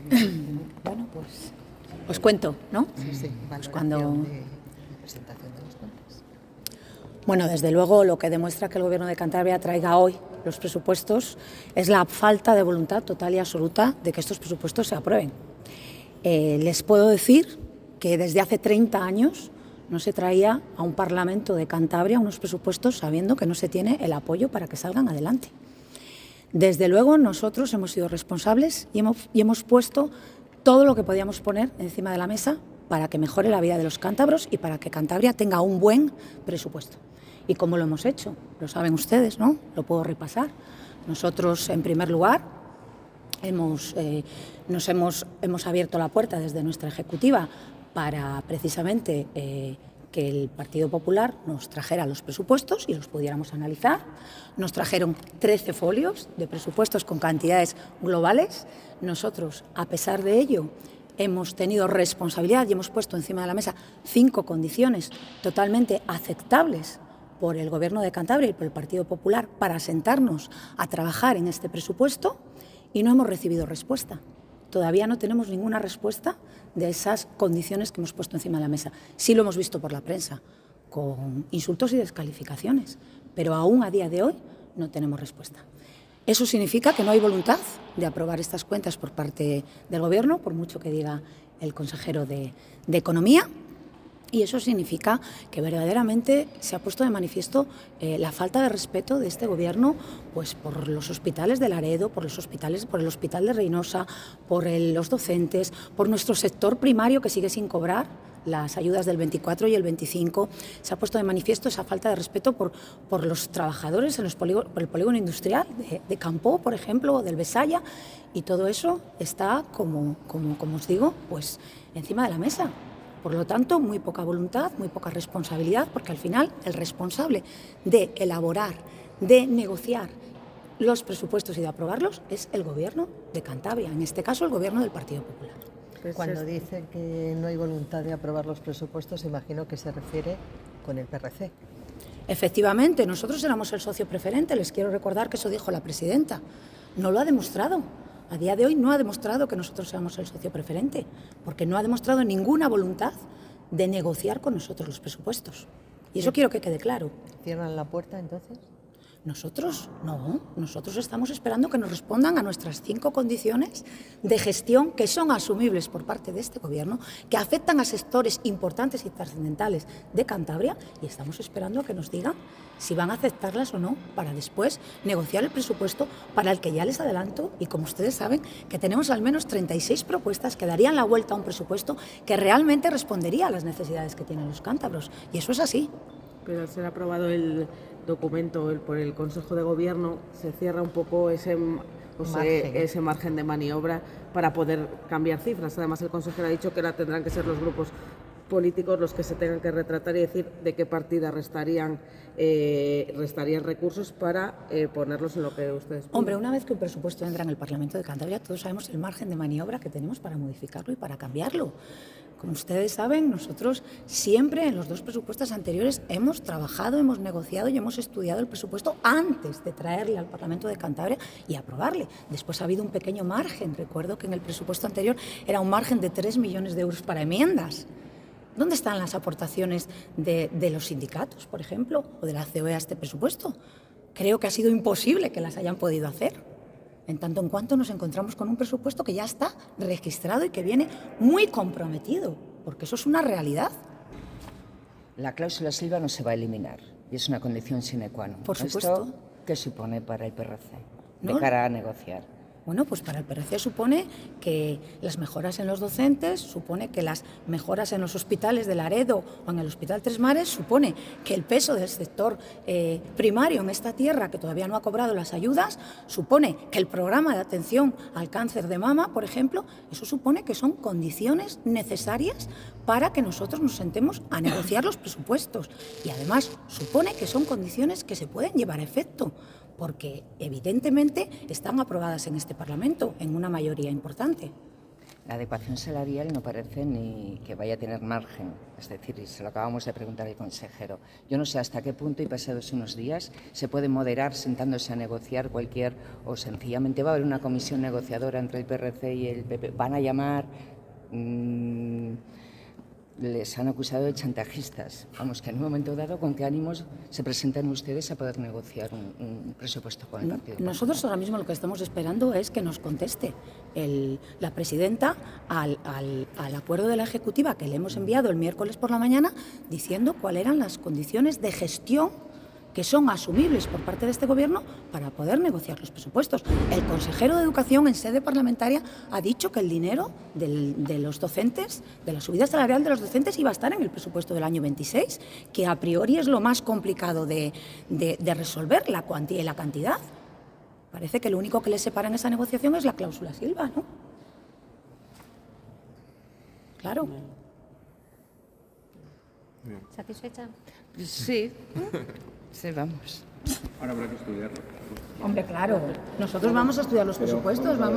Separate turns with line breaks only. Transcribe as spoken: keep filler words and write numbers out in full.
Bueno, pues os cuento, ¿no?
Sí, sí,
Pues cuando...
de presentación de las cuentas.
Bueno, desde luego lo que demuestra que el Gobierno de Cantabria traiga hoy los presupuestos es la falta de voluntad total y absoluta de que estos presupuestos se aprueben. Eh, les puedo decir que desde hace treinta años no se traía a un Parlamento de Cantabria unos presupuestos sabiendo que no se tiene el apoyo para que salgan adelante. Desde luego nosotros hemos sido responsables y hemos, y hemos puesto todo lo que podíamos poner encima de la mesa para que mejore la vida de los cántabros y para que Cantabria tenga un buen presupuesto. ¿Y cómo lo hemos hecho? Lo saben ustedes, ¿no? Lo puedo repasar. Nosotros, en primer lugar, hemos, eh, nos hemos, hemos abierto la puerta desde nuestra ejecutiva para precisamente eh, que el Partido Popular nos trajera los presupuestos y los pudiéramos analizar. Nos trajeron trece folios de presupuestos con cantidades globales. Nosotros, a pesar de ello, hemos tenido responsabilidad y hemos puesto encima de la mesa cinco condiciones totalmente aceptables por el Gobierno de Cantabria y por el Partido Popular para sentarnos a trabajar en este presupuesto y no hemos recibido respuesta. Todavía no tenemos ninguna respuesta de esas condiciones que hemos puesto encima de la mesa. Sí lo hemos visto por la prensa, con insultos y descalificaciones, pero aún a día de hoy no tenemos respuesta. Eso significa que no hay voluntad de aprobar estas cuentas por parte del Gobierno, por mucho que diga el consejero de, de Economía. Y eso significa que verdaderamente se ha puesto de manifiesto eh, la falta de respeto de este Gobierno pues, por los hospitales de Laredo, por los hospitales, por el Hospital de Reynosa, por el, los docentes, por nuestro sector primario que sigue sin cobrar las ayudas del veinticuatro y el veinticinco. Se ha puesto de manifiesto esa falta de respeto por, por los trabajadores en los polígono, por el polígono industrial de, de Campó, por ejemplo, o del Besaya, y todo eso está, como, como, como os digo, pues encima de la mesa. Por lo tanto, muy poca voluntad, muy poca responsabilidad, porque al final el responsable de elaborar, de negociar los presupuestos y de aprobarlos es el Gobierno de Cantabria, en este caso el Gobierno del Partido Popular.
Cuando dice que no hay voluntad de aprobar los presupuestos, imagino que se refiere con el P R C.
Efectivamente, nosotros éramos el socio preferente, les quiero recordar que eso dijo la presidenta. No lo ha demostrado. A día de hoy no ha demostrado que nosotros seamos el socio preferente, porque no ha demostrado ninguna voluntad de negociar con nosotros los presupuestos. Y eso quiero que quede claro.
¿Cierran la puerta entonces?
Nosotros no, nosotros estamos esperando que nos respondan a nuestras cinco condiciones de gestión que son asumibles por parte de este Gobierno, que afectan a sectores importantes y trascendentales de Cantabria, y estamos esperando a que nos digan si van a aceptarlas o no para después negociar el presupuesto, para el que ya les adelanto, y como ustedes saben, que tenemos al menos treinta y seis propuestas que darían la vuelta a un presupuesto que realmente respondería a las necesidades que tienen los cántabros, y eso es así.
Pero al ser aprobado el documento el, por el Consejo de Gobierno, se cierra un poco ese, o sea, margen. ese margen de maniobra para poder cambiar cifras. Además, el consejero ha dicho que ahora tendrán que ser los grupos políticos los que se tengan que retratar y decir de qué partida restarían, eh, restarían recursos para eh, ponerlos en lo que ustedes piden.
Hombre, una vez que un presupuesto entra en el Parlamento de Cantabria, todos sabemos el margen de maniobra que tenemos para modificarlo y para cambiarlo. Como ustedes saben, nosotros siempre en los dos presupuestos anteriores hemos trabajado, hemos negociado y hemos estudiado el presupuesto antes de traerle al Parlamento de Cantabria y aprobarle. Después ha habido un pequeño margen. Recuerdo que en el presupuesto anterior era un margen de tres millones de euros para enmiendas. ¿Dónde están las aportaciones de, de los sindicatos, por ejemplo, o de la C O E a este presupuesto? Creo que ha sido imposible que las hayan podido hacer. En tanto en cuanto nos encontramos con un presupuesto que ya está registrado y que viene muy comprometido, porque eso es una realidad.
La cláusula Silva no se va a eliminar y es una condición sine qua non.
Por supuesto.
¿Esto qué supone para el P R C de
¿No?
cara a negociar?
Bueno, pues para el P R C supone que las mejoras en los docentes, supone que las mejoras en los hospitales de Laredo o en el Hospital Tres Mares, supone que el peso del sector eh, primario en esta tierra, que todavía no ha cobrado las ayudas, supone que el programa de atención al cáncer de mama, por ejemplo, eso supone que son condiciones necesarias para que nosotros nos sentemos a negociar los presupuestos. Y además supone que son condiciones que se pueden llevar a efecto, porque evidentemente están aprobadas en este Parlamento en una mayoría importante.
La adecuación salarial no parece ni que vaya a tener margen, es decir, y se lo acabamos de preguntar al consejero. Yo no sé hasta qué punto, y pasados unos días, se puede moderar sentándose a negociar cualquier, o sencillamente va a haber una comisión negociadora entre el P R C y el P P. Van a llamar, mmm, les han acusado de chantajistas. Vamos, que en un momento dado, ¿con qué ánimos se presentan ustedes a poder negociar un, un presupuesto con el Partido Popular?
Nosotros ahora mismo lo que estamos esperando es que nos conteste el, la presidenta al, al, al acuerdo de la Ejecutiva que le hemos enviado el miércoles por la mañana, diciendo cuáles eran las condiciones de gestión que son asumibles por parte de este Gobierno para poder negociar los presupuestos. El consejero de Educación en sede parlamentaria ha dicho que el dinero del, de los docentes, de la subida salarial de los docentes, iba a estar en el presupuesto del año veintiséis, que a priori es lo más complicado de, de, de resolver, la cuantía y la cantidad. Parece que lo único que les separa en esa negociación es la cláusula Silva, ¿no? Claro.
¿Satisfecha?
Sí, sí, vamos.
Ahora habrá que estudiarlo.
Hombre, claro. Nosotros vamos a estudiar los presupuestos, vamos